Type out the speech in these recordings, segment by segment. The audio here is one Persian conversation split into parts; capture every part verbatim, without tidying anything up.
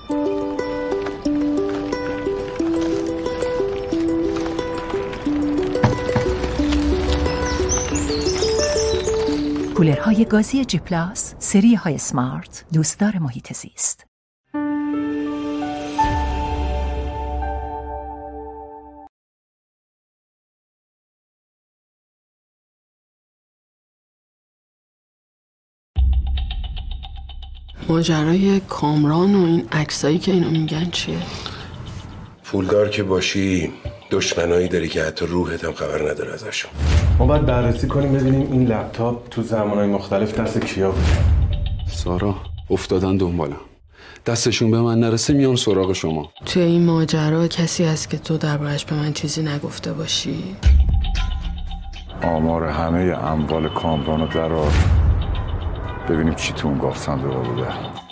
کولرهای گازی جی پلاس سری های سمارت دوستدار محیط زیست. ماجرای کامران و این عکسایی که اینو میگن چیه؟ پولدار که باشی دشمنایی داری که حتی روحت هم خبر نداره ازشون. ما باید بررسی کنیم ببینیم این لپتاپ تو زمانهای مختلف دست کیا بوده. سارا افتادن دنبالم، دستشون به من نرسه میان سراغ شما. توی این ماجرا کسی هست که تو دربارش به من چیزی نگفته باشی؟ آمار همه اموال کامران رو درار ببینیم چی تو اون گاف صندوق بوده.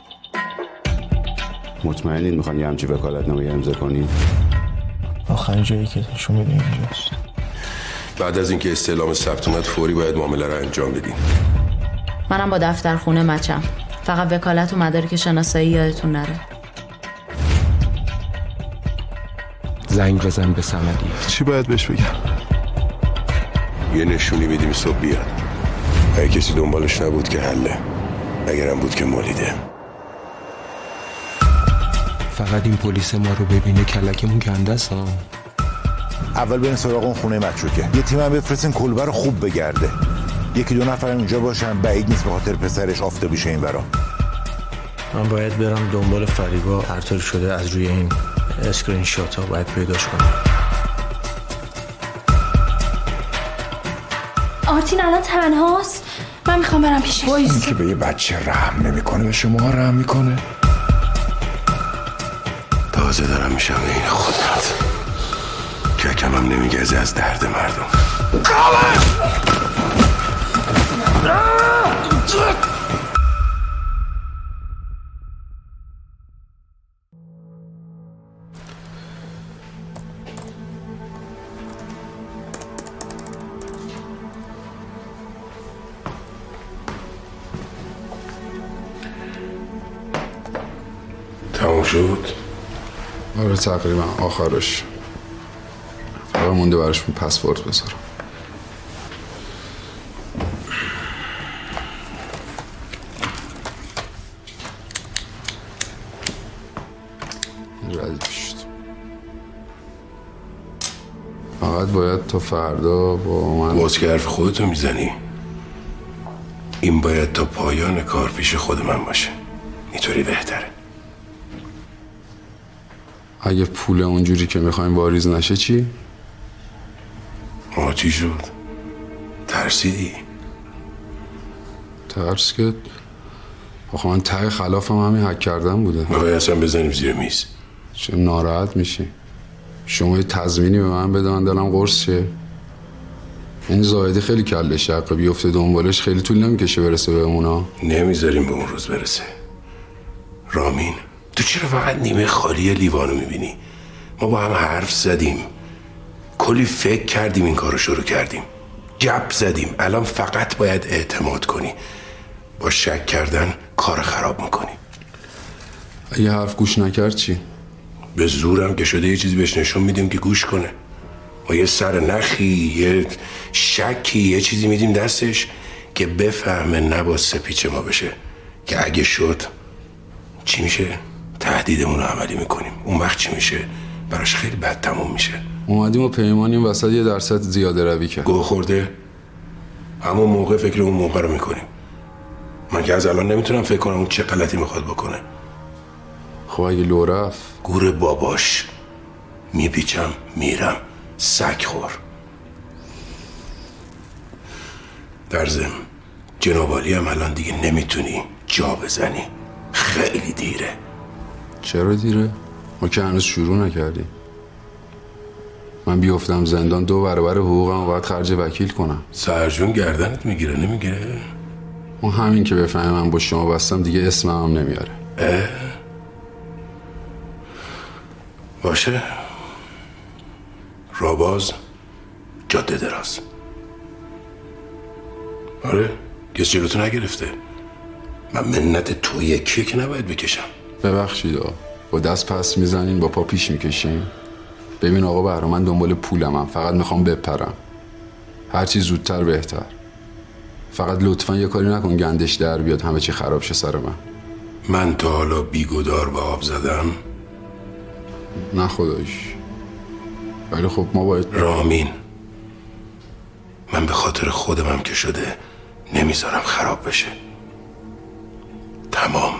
مطمئنین میخوان یه همچی وکالتنامه امضا کنین؟ آخرین جایی که شما میده اینجاست. بعد از اینکه استعلام ثبت اومد فوری باید معامله رو انجام بدین. منم با دفتر خونه مچم، فقط وکالت و مدارک شناسایی یادتون نره. زنگ بزن به صمدی. چی باید بهش بگم؟ یه نشونی میدیم صبح بیاد. اگه کسی دنبالش نبود که حله، اگرم بود که مولیده. فقط این پلیس ما رو ببینه کلکمون کنده است ها. اول برین سراغ اون خونه متروکه، یه تیم هم بفرستین کلبه رو خوب بگرده، یکی دو نفر اونجا باشن، بعید نیست به خاطر پسرش آفتابی شه این برا. من باید برم دنبال فریبا، هرطور شده از روی این اسکرین شات ها باید پیداش کنم. آرتین الان تنهاست، من میخوام برم پیشش. این که به یه بچه رحم نمیکنه به شما رحم میکنه. تازه دارم میشم این خودت که کمم نمیگذه از درد مردم. تموم شد؟ آره تقریبا آخرش، فقط مونده براشون پسورد بذارم. ردیف شد. فقط باید تا فردا با من باز که حرف خودتو میزنی. این باید تا پایان کار پیش خود من باشه، اینطوری بهتره. اگه پول اونجوری که میخوایم واریز نشه چی؟ آه چی شد؟ ترسیدی؟ ترس که آخه من ته خلافم همین حک کردن بوده. میخوای اصلا بزنیم زیر میز؟ چه ناراحت میشی؟ شما یه تضمینی به من بده من دلم قرص شه. این زاهدی خیلی کله شقه، بیفته دنبالش خیلی طول نمیکشه برسه به اونا. نمیذاریم به اون روز برسه. رامین تو چرا فقط نیمه خالی لیوانو میبینی؟ ما با هم حرف زدیم، کلی فکر کردیم، این کارو شروع کردیم، جب زدیم. الان فقط باید اعتماد کنی. با شک کردن کار خراب میکنی. اگه حرف گوش نکرد چی؟ به زورم که شده یه چیزی بهش نشون میدیم که گوش کنه. ما یه سر نخی، یه شکی، یه چیزی میدیم دستش که بفهمه نباید سپیچ ما بشه، که اگه شد چی میشه؟ تهدیدمون رو عملی میکنیم. اون وقت چی میشه؟ براش خیلی بد تموم میشه. اومدیم و پیمانیم وسط یه درصد زیاده روی کرد. گوه خورده؟ همون موقع فکر اون موقع رو میکنیم. من که از الان نمیتونم فکر کنم اون چه غلطی میخواد بکنه. خب اگه لو رفت گور باباش. میپیچم میرم، سگ خور. در ضمن جنابالی هم الان دیگه نمیتونی جا بزنی، خیلی دیره. چرا دیره؟ ما که هنوز شروع نکردیم. من بیافتم زندان دو برابر حقوقم باید خرج وکیل کنم. سرجون گردنت میگیره نمیگیره؟ ما همین که بفهمم من با شما بستم دیگه اسمم هم نمیاره. اه؟ باشه. راباز جاده دراز. آره کسی جلوتو نگرفته. من منت تو یکیه که نباید بکشم. ببخشید آه. با دست پس میزنین با پا پیش میکشین. ببین آقا بهرام، من دنبال پولمم، فقط میخوام بپرم، هرچی زودتر بهتر. فقط لطفا یه کاری نکن گندش در بیاد همه چی خراب شه سر من. من تا حالا بیگدار به آب زدم؟ نه خدایش، ولی خب ما باید. رامین، من به خاطر خودمم که شده نمیذارم خراب بشه. تمام.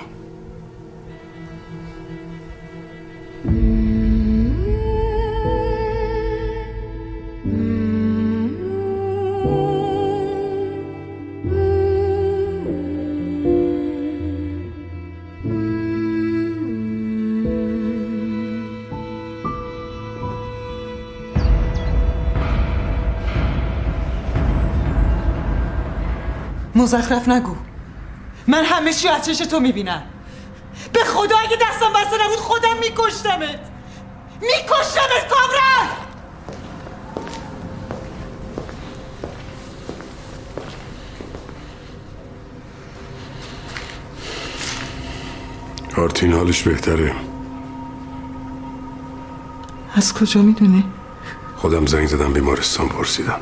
مزخرف نگو. من همه چی از چش تو میبینم. به خدا اگه دستم بسته نبود خودم میکشتمت. میکشتمت کامران. آرتین حالش بهتره. از کجا میدونی؟ خودم زنگ زدم بیمارستان پرسیدم.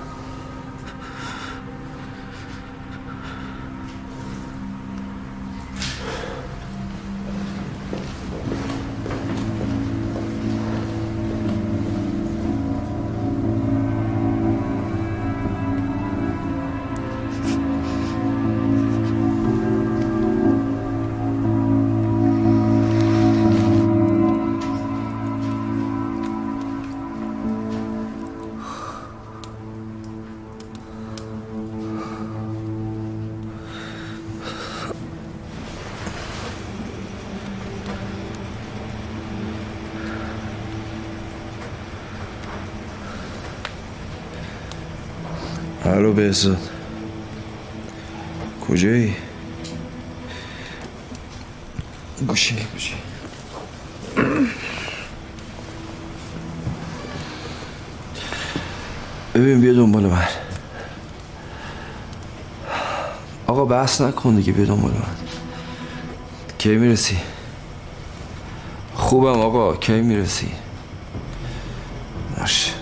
الو بهزاد، کجایی؟ گوشی گوشی ببین بیا دنبال من. آقا بحث نکن دیگه، بیا دنبال من. کی میرسی؟ خوبم آقا، کی میرسی؟ باشه.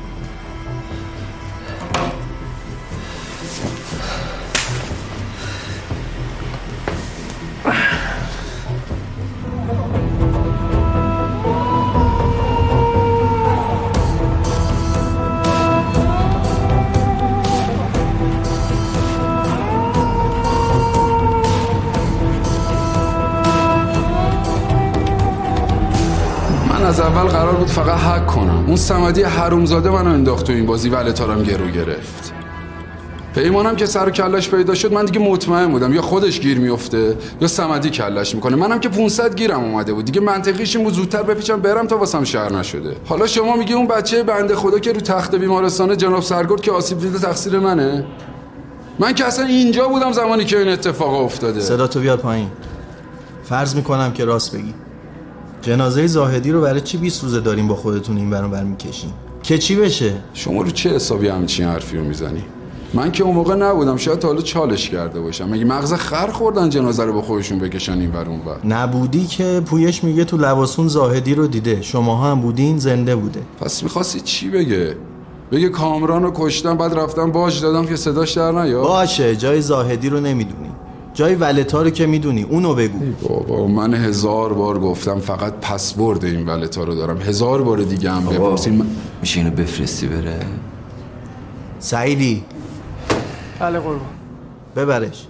از اول قرار بود فقط حق کنم. اون صمدی حرومزاده منو انداخت تو این بازی و علتارم گرو گرفت. پیمانم که سر و کلش پیدا شد من دیگه مطمئن بودم یا خودش گیر میفته یا صمدی کلش میکنه. منم که پانصد گیرم اومده بود دیگه، منطقیش این بود زودتر بپیچم برم تا واسم شهر نشده. حالا شما میگی اون بچه بنده خدا که رو تخت بیمارستان جناب سرگرد که آسیب دیده تقصیر منه؟ من که اصلا اینجا بودم زمانی که این اتفاق افتاده. صدا تو بیاد پایین. فرض میکنم که راست بگی. جنازه زاهدی رو برای چی بیست روزه داریم با خودتون این برام برمیکشین؟ که چی بشه؟ شما رو چه حسابی همچین حرفی رو میزنی؟ من که اون موقع نبودم، شاید حالا چالش کرده باشم. مگه مغز خر خوردن جنازه رو با خودشون بکشن این ور اون ور؟ نبودی که پویش میگه تو لباسون زاهدی رو دیده، شماها هم بودین، زنده بوده. پس میخواستی چی بگه؟ بگه کامران رو کشتم بعد رفتم باج دادم که صداش در نیاد؟ باشه، جای زاهدی رو نمیدونی، جای ولتا رو که میدونی، اونو بگو. بابا من هزار بار گفتم فقط پسورد این ولتا رو دارم، هزار بار دیگه هم بپرسین. من... میشه اینو بفرستی بره؟ سعیدی. بله قربان. ببرش.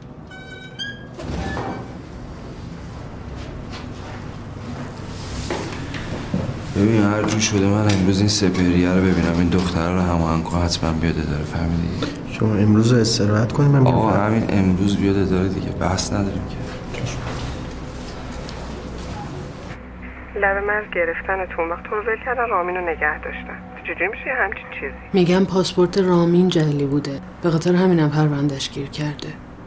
ببین هر جو شده من امروز این سپهریه رو ببینم، این دختره رو هماهنگ کن، حتما بیاده داره. فهمیدی؟ شما امروز رو استراحت کنیم. من آقا همین امروز بیاده داره دیگه، بحث نداریم که. لب مرز گرفتنتون وقت تو رو ول کردن، رامین رو نگه داشتن. چجوری میشه همچین چیزی؟ میگم پاسپورت رامین جعلی بوده، به خاطر همینم پروندهش گیر کرده.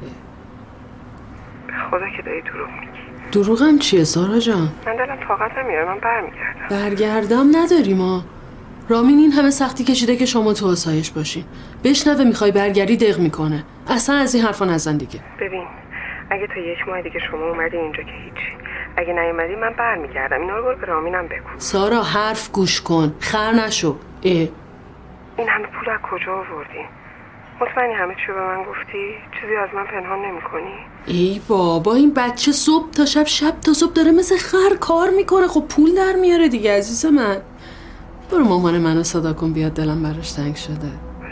به خدا که داری دروغ میگی. دروغم چیه سارا جان؟ من دلم طاقت نمیاره، من برمیگردم. برگردم نداری ما. رامین این همه سختی کشیده که شما تو آسایش باشین. بشنوه میخوای برگردی دق میکنه. اصلا از این حرفا نزن دیگه. ببین اگه تا یک ماه دیگه شما اومدی اینجا که هیچی، اگه نیومدی من برمیگردم. اینا رو برو به رامینم بگو. سارا حرف گوش کن، خر نشو. اه. این همه پول از کجا آوردی؟ مطمئنی همه چی به من گفتی؟ چیزی از من پنهان نمی‌کنی؟ ای بابا این بچه صبح تا شب شب تا صبح داره مثل خر کار میکنه. خب پول در میاره دیگه عزیز من. برو مامان منو صدا کن بیاد، دلم براش تنگ شده.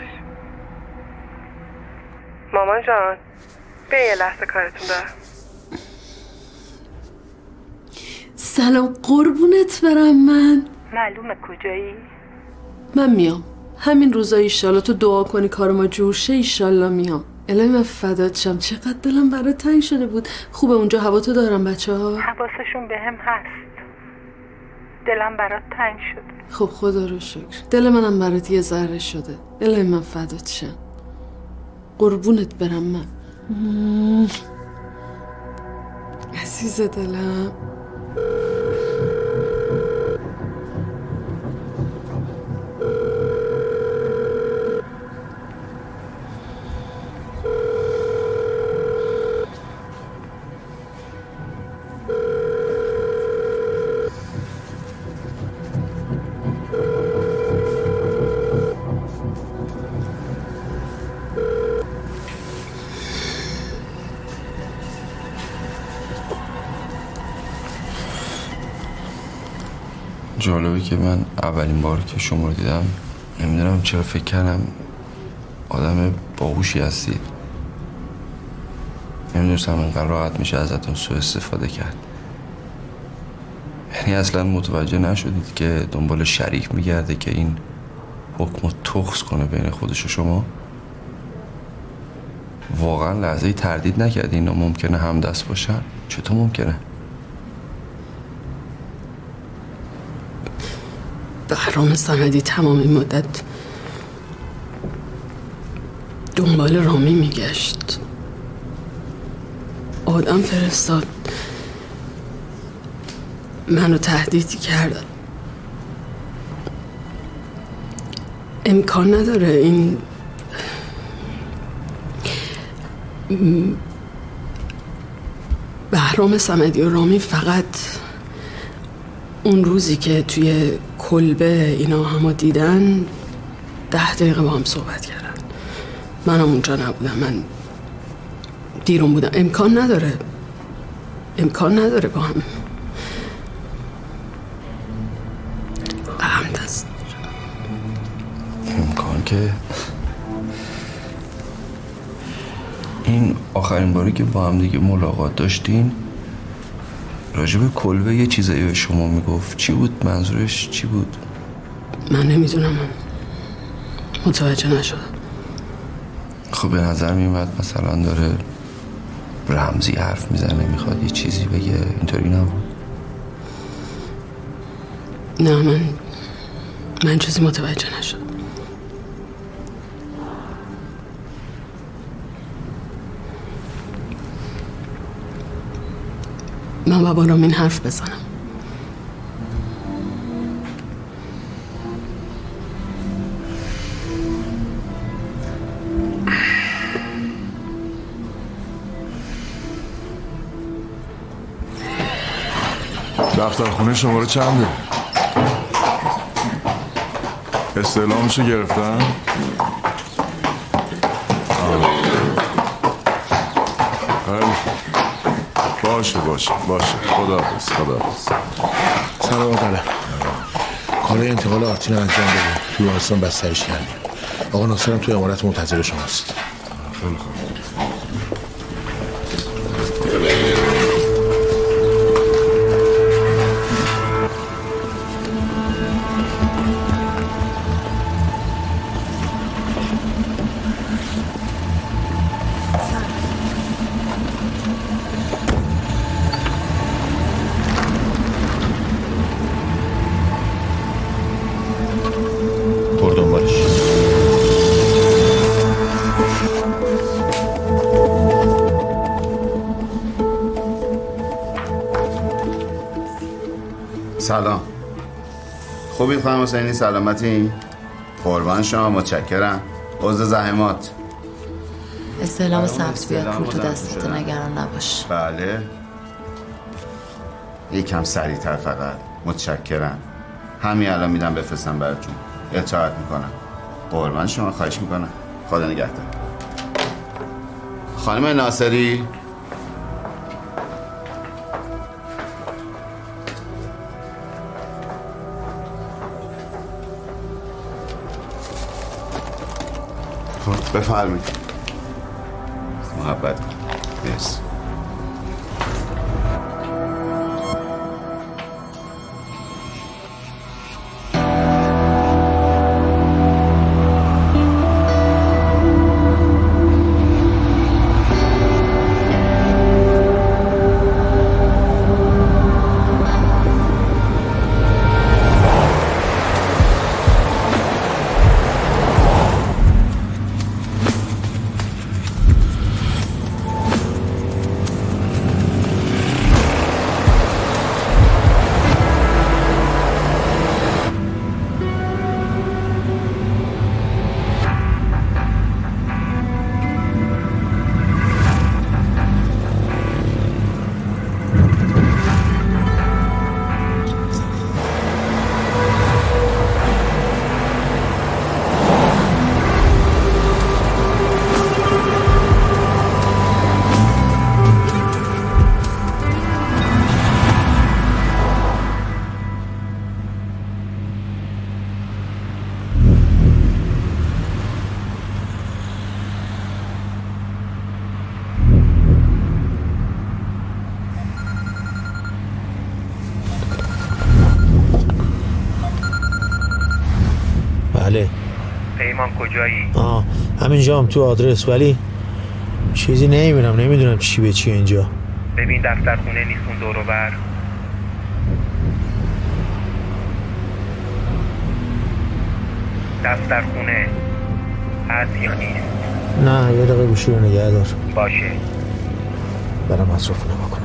مامان جان بیا یه لحظه کارتون دارم. سلام قربونت برم. من معلومه کجایی؟ من میام همین روزا. ایشالله تو دعا کنی کار ما جور شه. ایشالله میام. الهی من فدات شم. چقدر دلم برات تنگ شده بود. خوبه اونجا هوا تو دارم بچه ها؟ حواسشون به هم هست. دلم برات تنگ شده. خب خدا رو شکر. دل منم برات یه ذره شده. الهی من فدات شم. قربونت برم من. عزیز دلم. جالبه که من اولین بار که شما رو دیدم نمیدونم چرا فکر کردم آدم باهوشی هستید. نمیدونستم اینقدر راحت میشه ازتون سوء استفاده کرد. یعنی اصلا متوجه نشدید که دنبال شریک میگرده که این حکم رو تخص کنه بین خودش و شما؟ واقعا لحظه تردید نکردی اینا ممکنه همدست باشن؟ چطور ممکنه؟ بهرام صمدی تمام این مدت دنبال رامی میگشت. آدم فرستاد منو تهدید کرد. امکان نداره این بهرام صمدی و رامی فقط اون روزی که توی کلبه اینا همو دیدن ده دقیقه با هم صحبت کردن. منم اونجا نبودم. من دیرون بودم. امکان نداره امکان نداره با هم هم دست. امکان که این آخرین باری که با هم دیگه ملاقات داشتین راجب کلبه یه چیزایی به شما میگفت. چی بود؟ منظورش چی بود؟ من نمیدونم. من متوجه نشدم. خب به نظر میومد مثلا داره رمزی حرف میزنه، میخواد یه چیزی بگه. اینطوری نبود؟ نه من من چیزی متوجه نشدم. من با بارام این حرف بزنم. دفتر خونه شماره چنده؟ استعلامشو گرفتن؟ باشه باشه باشه. خداحافظ خداحافظ. سلام آقا. کار انتقال آرتین انجام بده. توی آسان بسترش کردیم. آقا ناصرم توی امارت منتظر شماست. خیلی خوب. سلام. خوبید خانم حسینی؟ سلامتی؟ قربان شما. متشکرم. عضو زحمات. استعلام ثبت بیاد. پول تو دستت، نگران نباش. بله. یکم سریعتر فقط. متشکرم. همین الان میدم بفرستم براتون. اطاعت میکنم. قربان شما، خواهش میکنم. خدا نگهدار. خانم ناصری، خب بفرمایید. محبت کن. مرسی. پیمان کجایی؟ آه همینجا هم تو آدرس، ولی چیزی نمیبینم، نمیدونم چی به چی اینجا. ببین دفتر خونه نیست اون دور و بر. دفتر خونه هست یا نیست؟ نه یه دقیقه گوشی رو نگه دار. باشه. برم اطراف نما کنم.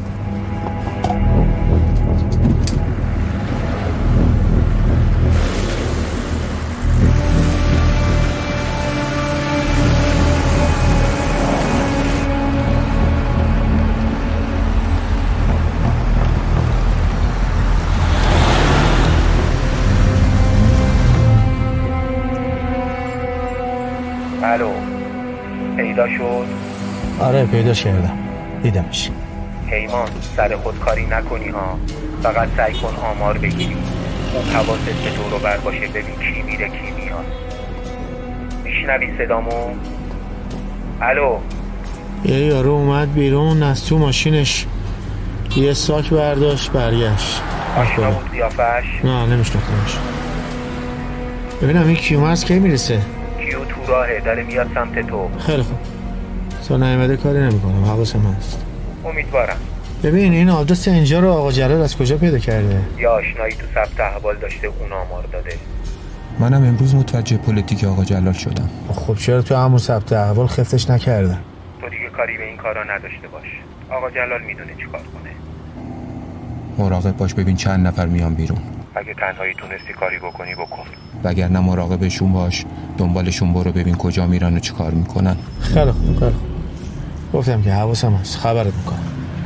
الو، پیدا شد؟ آره پیداش کردم، دیدمش. پیمان سر خود کاری نکنی ها، فقط سعی کن آمار بگیری. اون حواست به دور و بر باشه، ببین کی میره کی میاد. میشنوی صدامو؟ الو. یه یارو اومد بیرون از تو ماشینش، یه ساک برداشت برگشت. آشنا بود قیافش؟ نه نمیشناختمش. ببینم این کیومرز کی میرسه؟ کیو تو راهه، داره میاد سمت تو. خیلی خوب، تا نیامده کاری نمیکنم، حواسم هست. امیدوارم. ببین این آدرس اینجا رو آقا جلال از کجا پیدا کرده؟ یا آشنایی تو ثبت احوال داشته، اون آمار داده. منم امروز متوجه پلیتیک آقا جلال شدم. خب چرا تو همون ثبت احوال خفتش نکردن؟ تو دیگه کاری به این کارا نداشته باش. آقا جلال میدونه چیکار کنه. مراقب باش، ببین چند نفر میان بیرون. اگه تنهایی تونستی کاری بکنی بکن، وگرنه مراقبشون باش، دنبالشون برو ببین کجا میرن و چی کار میکنن. خیلی خوب خیلی خوب، گفتم که حواسم هست، خبرت میکنم.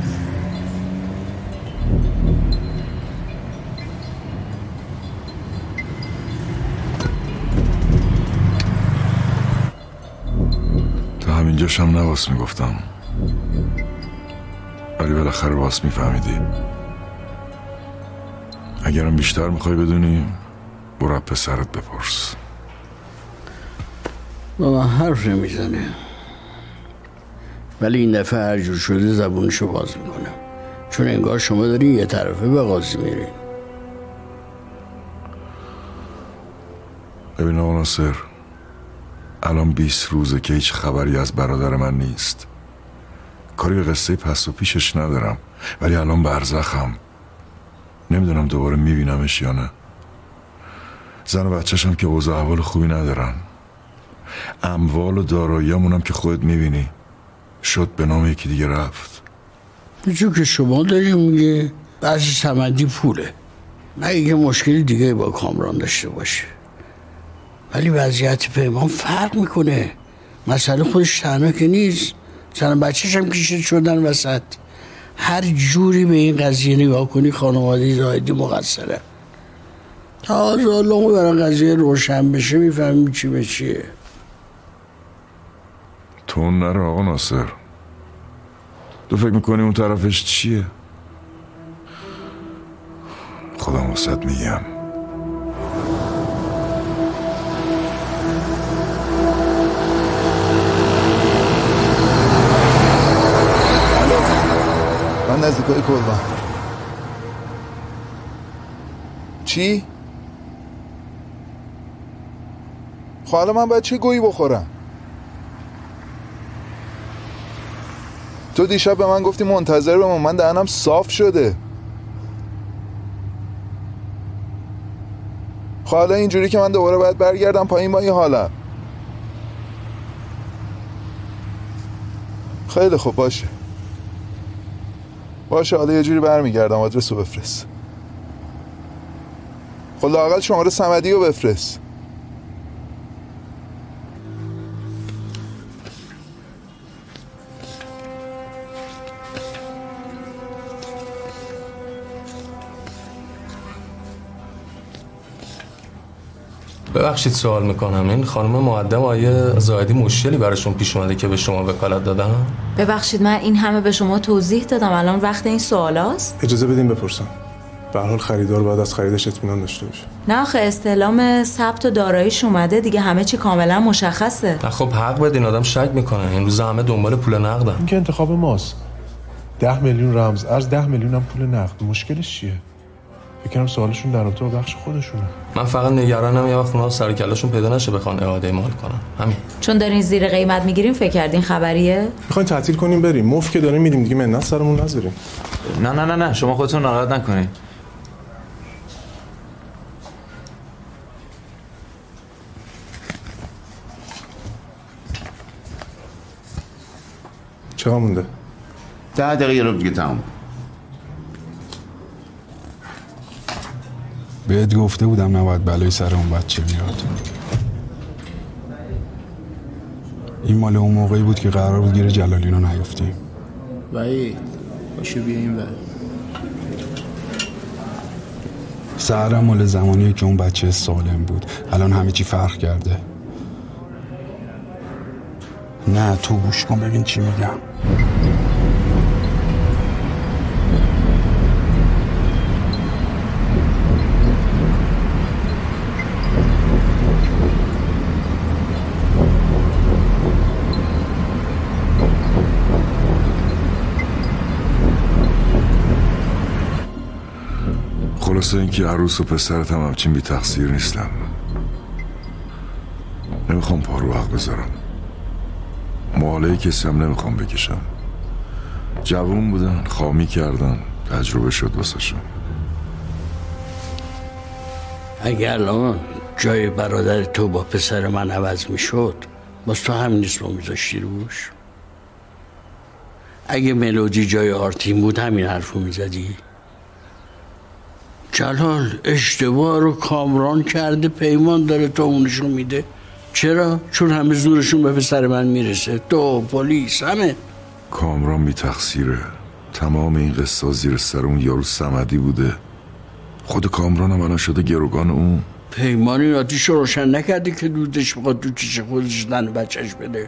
تا همینجاش هم نواس میگفتم، ولی بالاخره واس میفهمیدی. اگرم بیشتر میخوای بدونی برو پسرت بپرس. بابا حرف نمیزنه، ولی این دفعه هر جور شده زبونشو باز میکنم، چون انگار شما دارین یه طرفه به قاضی میرین. ببین آقا ناصر، الان بیست روزه که هیچ خبری از برادر من نیست. کاری به قصه پس و پیشش ندارم، ولی الان برزخم، نمیدونم دوباره میبینمش یا نه. زن و بچه‌شم که اوضاع احوال خوبی ندارن. اموال و دارایی‌مونم که خودت میبینی شد به نام یکی دیگه رفت. چون که شما داریم میگه بعضی صمدی پوله، نه یه مشکلی دیگه با کامران داشته باشه. ولی وضعیت پیمان فرق میکنه. مسئله خودش تنها که نیست، زن و بچه‌ش هم کشیده شدن وسط. هر جوری به این قضیه نگاه کنی خانواده زاهدی مقصره. تا حالا برای قضیه روشن بشه میفهمیم چی به چیه. تو نره آقا ناصر، تو فکر میکنی اون طرفش چیه؟ خودم واسط میگم. من نزدیکای کلبم. چی؟ خب حالا من باید چه گویی بخورم؟ تو دیشب به من گفتی منتظر بمون، من دهنم صاف شده. خب حالا اینجوری که من دوباره باید برگردم پایین با این حالم. خیلی خوب باشه باشه حالا یه جوری برمیگردم. آدرس رو بفرست. خب لااقل شماره صمدی رو بفرست. ببخشید سوال میکنم، این خانم مقدم آیه زاهدی مشکلی براشون پیش اومده که به شما وکالت دادن؟ ببخشید من این همه به شما توضیح دادم، الان وقت این سوالاست؟ اجازه بدین بپرسم. به هر حال خریدار باید از خریدش اطمینان داشته باشه. نه آخه استعلام ثبت و داراییش اومده دیگه، همه چی کاملا مشخصه. نه خب حق بدین، آدم شک میکنه. این روزا همه دنبال پول نقدن. این که انتخاب ماست. ده میلیون رمز ارز، ده میلیون هم پول نقد. مشکلش چیه؟ فکرم سوالشون در رابطه با بخش خودشونه. من فقط نگرانم یه وقت اونا سر کلاشون پیدا نشه بخوان اعاده مال کنن، همین. چون دارین زیر قیمت میگیرین فکر کردین خبریه؟ میخواین تعطیل کنیم بریم؟ مفت که داریم میدیم دیگه، منت سرمون نذاریم. نه نه نه نه شما خودتون ناراحت نکنین. چقدر مونده؟ ده دقیقه رو دیگه تمام. بهت گفته بودم نباید بلای سر اون بچه بیاد. این مال اون موقعی بود که قرار بود گیر جلالینو نیفتیم. وای باشه بیا این ور. سهرم مال زمانیه که اون بچه سالم بود. الان همه چی فرق کرده. نه تو گوش کن ببین چی میگم. خلاصه اینکه عروس و پسرت هم همچین بی تقصیر نیستم. نمیخوام پارو حق بذارم. ماله کسی هم نمیخوام بکشم. جوون بودن، خامی کردن، تجربه شد واسهشون. اگر الان جای برادر تو با پسر من عوض میشد باز تو همین اسمو میذاشتی روش؟ اگه ملودی جای آرتین بود همین حرفو میزدی؟ جلال اشتباه رو کامران کرده، پیمان داره تو اونشون میده. چرا؟ چون همه زورشون به پسر من میرسه. تو پلیس همه. کامران بی تقصیره. تمام این قصه زیر سر اون یارو صمدی بوده. خود کامران هم الان شده گروگان اون. پیمان این آتیش رو روشن نکرده که دودش بخواد تو چیش خودش دن بچهش بده.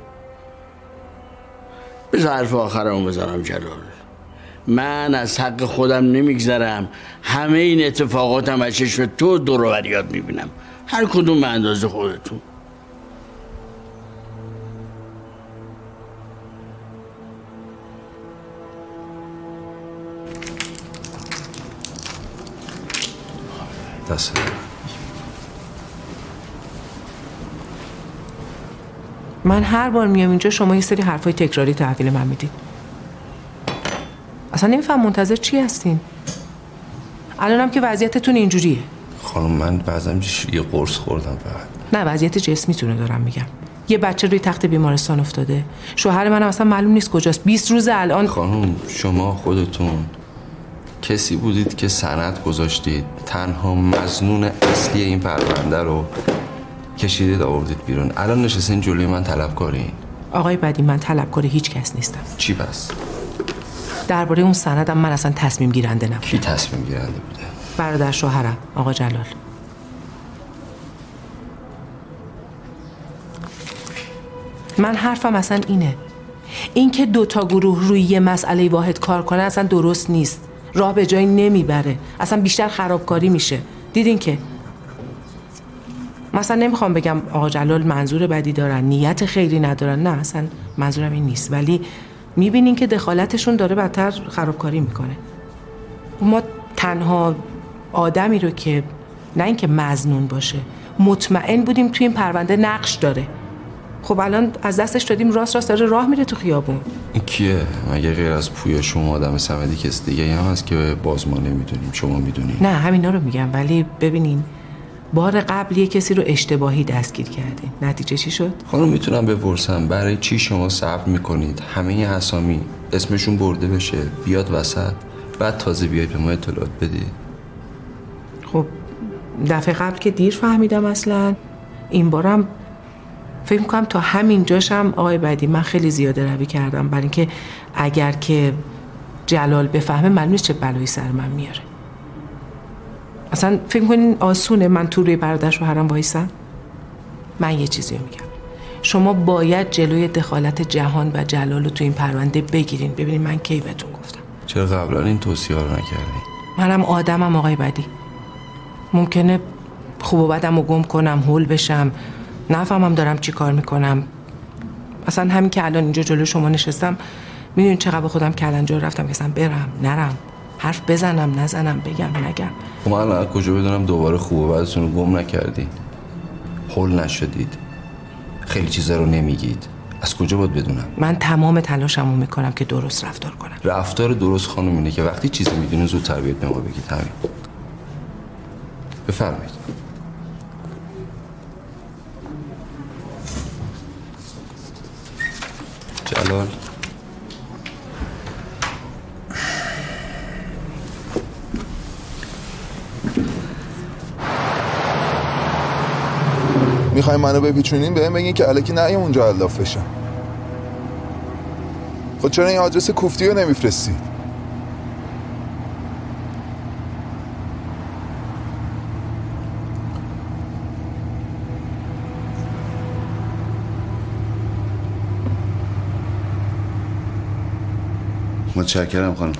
بذار حرف آخرمو بزنم جلال. من از حق خودم نمیگذرم. همه این اتفاقاتم از چشم تو دور و بریات میبینم، هر کدوم به اندازه خودتون. دست من هر بار میام اینجا شما یه سری حرفای تکراری تحویل من میدین. اصلا نمیفهم منتظر چی هستین؟ الانم که وضعیتتون اینجوریه. خانم من بعضا یه قرص خوردم فقط. نه وضعیت جسمیتونه دارم میگم. یه بچه روی تخت بیمارستان افتاده. شوهر منم اصلا معلوم نیست کجاست. بیست روز الان. خانم شما خودتون کسی بودید که سند گذاشتید، تنها مظنون اصلی این پرونده رو کشیدید آوردید بیرون. الان نشستین جلوی من طلبکارین. آقای بدی من طلبکار هیچ کس نیستم. چی بس؟ درباره اون سندم من اصلا تصمیم گیرنده نبودم. کی تصمیم گیرنده بوده؟ برادر شوهرم آقا جلال. من حرفم اصلا اینه، اینکه دو تا گروه روی یه مسئله واحد کار کنه اصلا درست نیست، راه به جایی نمیبره، اصلا بیشتر خرابکاری میشه. دیدین که مثلا نمیخوام بگم آقا جلال منظور بدی دارن، نیت خیری ندارن، نه اصلا منظورم این نیست، ولی میبینین که دخالتشون داره بدتر خرابکاری میکنه. ما تنها آدمی رو که نه اینکه مظنون باشه مطمئن بودیم توی این پرونده نقش داره، خب الان از دستش دادیم، راست راست داره راه میره تو خیابون. این کیه؟ مگه غیر از پویا شما آدم صمدی کس دیگه هم هست که باز ما نمیدونیم شما میدونیم؟ نه همینا رو میگم، ولی ببینین بار قبل یه کسی رو اشتباهی دستگیر کردین، نتیجه چی شد؟ خانم میتونم بپرسم برای چی شما صبر میکنید همه ی اسامی اسمشون برده بشه بیاد وسط بعد تازه بیاید به ما اطلاعات بدید؟ خب دفعه قبل که دیر فهمیدم اصلا، این بارم فکر میکنم تا همین جاشم آقای بدی من خیلی زیاده روی کردم، برای اینکه اگر که جلال بفهمه معلوم نیست چه بلایی سر من میاره. اصلا فکر میکنین آسونه من تو روی برادر شوهرم وایسم؟ من یه چیزی میگم، شما باید جلوی دخالت جهان و جلال رو تو این پرونده بگیرین. ببینین من کی بهتون گفتم. چرا قبلا این توصیه رو نکردین؟ منم آدمم آقای بدی، ممکنه خوب و بدم رو گم کنم، هول بشم، نفهمم دارم چی کار میکنم. اصلا همین که الان اینجا جلو شما نشستم میدونین چقدر به خودم کلنجار رفتم که اصلا برم نرم، حرف بزنم نزنم، بگم نگم. خب من الان کجا بدونم دوباره خوب و بدتون رو گم نکردین، هول نشدید، خیلی چیزا رو نمیگید، از کجا باید بدونم؟ من تمام تلاشمو میکنم که درست رفتار کنم. رفتار درست خانم اینه که وقتی چیزی میدونین زودتر بیاد به ما بگید. همین. بفرمایید. جلال میخوایم منو بپیچونین بهم بگین که الکی نه اونجا الاف بشم. خب چرا این آدرس کوفتی رو نمیفرستید؟ متشکرم خانم.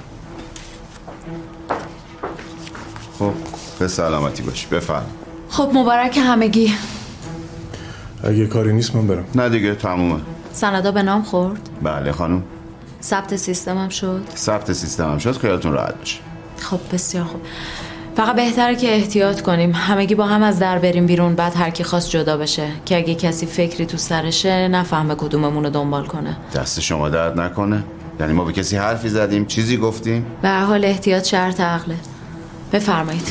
خب به سلامتی باش. بفرم. خب مبارک همگی. اگه کاری نیست من برم. نه دیگه تمومه. سندا به نام خورد؟ بله خانم. ثبت سیستمم شد؟ ثبت سیستمم شد، خیالتون راحت باشه. خب بسیار خوب. فقط بهتره که احتیاط کنیم، همگی با هم از در بریم بیرون، بعد هر کی خواست جدا بشه که اگه کسی فکری تو سرشه نفهمه کدوممون رو دنبال کنه. دست شما درد نکنه. یعنی ما به کسی حرفی زدیم، چیزی گفتیم؟ به هر حال احتیاط شرط عقله. بفرمایید.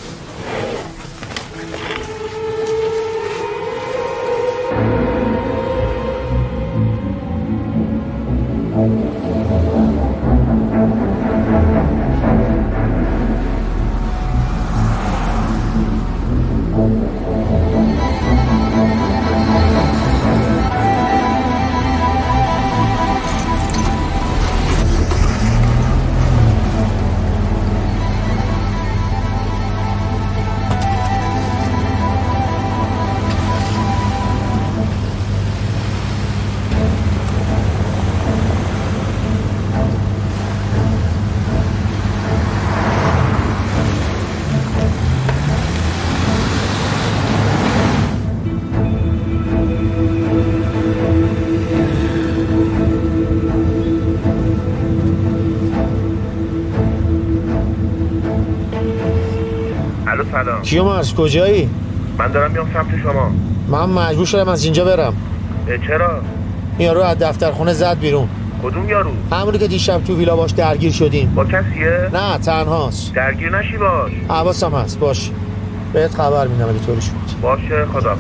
سلام. کیومرز کجایی؟ من دارم میام سمت شما. من مجبور شدم از اینجا برم. چرا؟ یارو از دفترخونه زد بیرون. کدوم یارو؟ همونی که دیشب تو ویلا باش درگیر شدیم. با کسیه؟ نه تنهاست. درگیر نشی باش. حواسم هست. باش بهت خبر میدم اگه طوری شد. باشه خدا.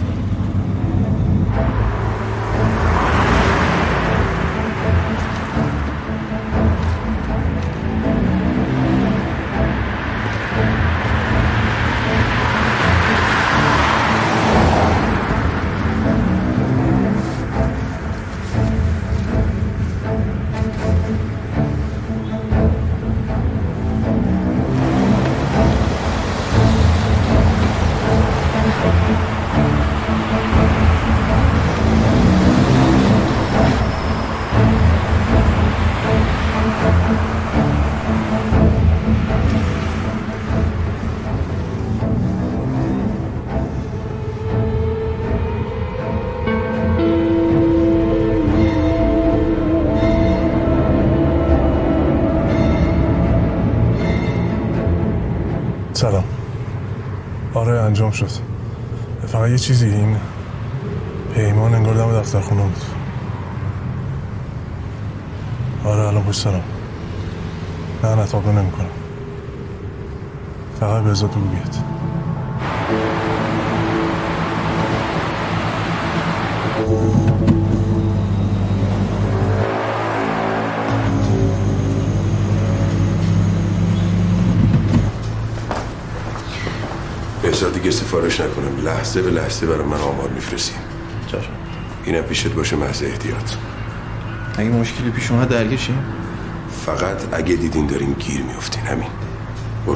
سلام. آره انجام شد. فقط یه چیزی، این پیمان انگار دم دفتر خونه بود. آره الان پشت سرم. نه نه تابلو نمی کنم. فقط به ازاد بگو بیاد. بهزاد دیگه سفارش نکنم، لحظه به لحظه برای من آمار میفرستیم. چشم. اینم پیشت باشه محض احتیاط. اگه مشکلی پیش اومد درگیر شیم؟ فقط اگه دیدین دارین گیر میافتین، همین. برو.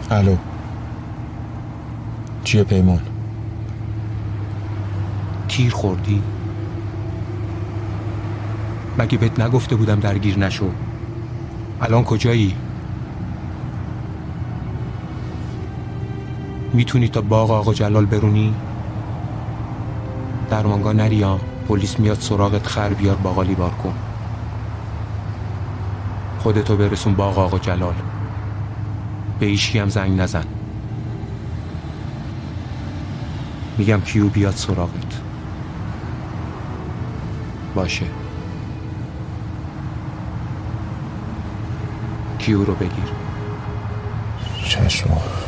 الو چیه پیمان؟ تیر خوردی؟ مگه بهت نگفته بودم درگیر نشو؟ الان کجایی؟ میتونی تا باغ آقا جلال برونی؟ درمانگاه نری ها، پلیس میاد سراغت، خر بیار باقالی بار کن. خودتو برسون باغ آقا جلال، به ایشکی هم زنگ نزن. میگم کیو بیاد سراغت. باشه، کیو رو بگیر. چشم.